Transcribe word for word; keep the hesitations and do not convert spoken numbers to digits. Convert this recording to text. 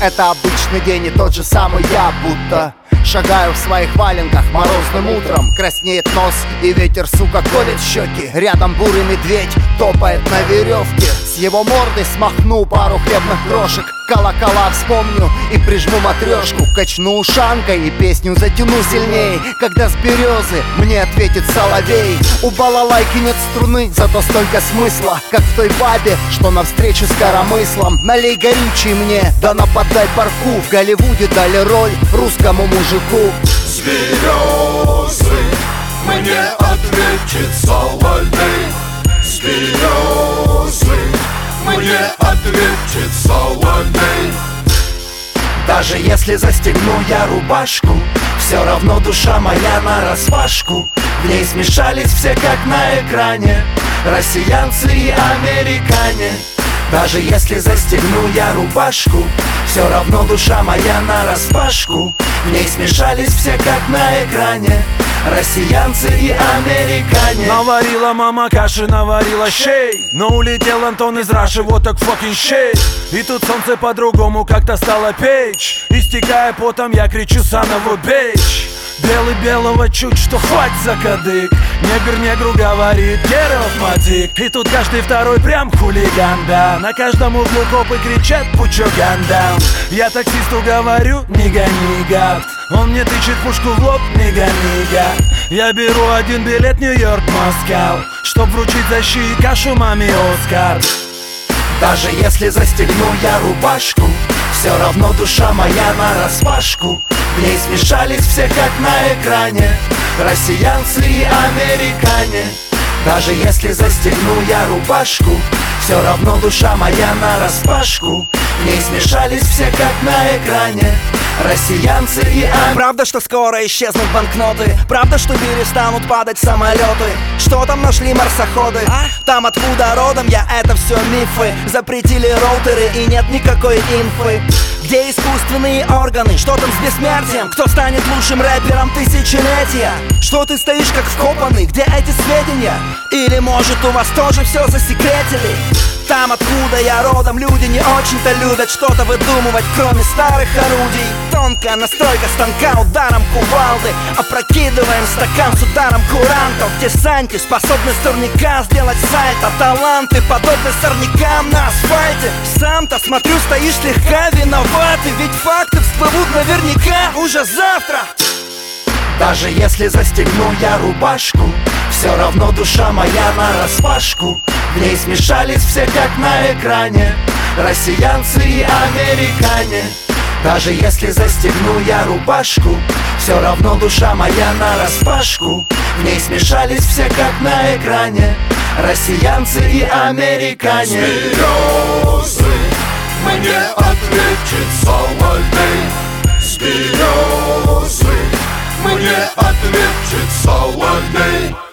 Это обычный день и тот же самый я, будто шагаю в своих валенках морозным утром. Краснеет нос и ветер, сука, колет щеки. Рядом бурый медведь топает на веревке. С его мордой смахну пару хлебных крошек. Колокола вспомню и прижму матрешку. Качну ушанкой и песню затяну сильней. Когда с березы мне ответит соловей. У балалайки нет струны, зато столько смысла, как в той бабе, что навстречу с коромыслом. Налей горючий мне, да нападай парку. В Голливуде дали роль русскому мужику. С березы мне ответит соловей. С березы мне ответит соловей. Даже если застегну я рубашку, все равно душа моя нараспашку. В ней смешались все, как на экране, россиянцы и американе. Даже если застегну я рубашку, все равно душа моя нараспашку. В ней смешались все, как на экране, россиянцы и американе. Наварила мама каши, наварила щей, но улетел Антон из Раши, вот так fucking щей. И тут солнце по-другому как-то стало печь. Истекая потом, я кричу Санову бейч. Белый белого чуть, что хватит за кадык. Негр негру говорит, get off my dick. И тут каждый второй прям хулиган, да. На каждом углу копы кричат, put your gun down. Я таксисту говорю, не гони, гад. Он мне тычет пушку в лоб, не гони, гад. Я беру один билет Нью-Йорк, Москва, чтоб вручить за щи и кашу маме Оскар. Даже если застегну я рубашку, все равно душа моя нараспашку. В ней смешались все, как на экране, россиянцы и американе. Даже если застегну я рубашку, все равно душа моя нараспашку. В ней смешались все, как на экране, россиянцы и американе. Правда, что скоро исчезнут банкноты? Правда, что перестанут падать самолеты? Что там нашли марсоходы? А? Там, откуда родом я, это все мифы. Запретили роутеры и нет никакой инфы. Где искусственные органы? Что там с бессмертием? Кто станет лучшим рэпером тысячелетия? Что ты стоишь как вкопанный? Где эти сведения? Или может у вас тоже все засекретили? Там, откуда я родом, люди не очень-то любят что-то выдумывать, кроме старых орудий. Тонкая настройка станка ударом кувалды. Опрокидываем стакан с ударом курантов. Десанты способны с турника сделать сайт. А таланты подобны сорнякам на асфальте. Сам-то, смотрю, стоишь слегка виноватый. Ведь факты всплывут наверняка уже завтра. Даже если застегну я рубашку, все равно душа моя нараспашку. В ней смешались все, как на экране, россиянцы и американе. Даже если застегну я рубашку, все равно душа моя нараспашку. В ней смешались все, как на экране, россиянцы и американе. С березы мне ответит соловей. С березы мне ответит соловей.